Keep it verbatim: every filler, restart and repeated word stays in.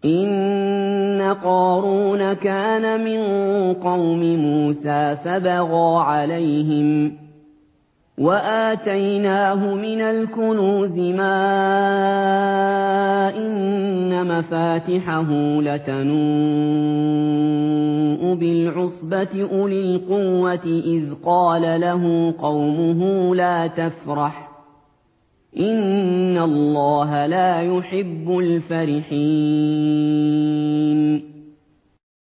إِنَّ قَارُونَ كَانَ مِن قَوْمِ مُوسَىٰ فَبَغَىٰ عَلَيْهِمْ وَآتَيْنَاهُ مِنَ الْكُنُوزِ مَا إِنَّ مَفَاتِحَهُ لَتَنُوءُ بِالْعُصْبَةِ أُولِي الْقُوَّةِ إِذْ قَالَ لَهُ قَوْمُهُ لَا تَفْرَحْ إِنَّ اللَّهَ لَا يُحِبُّ الْفَرِحِينَ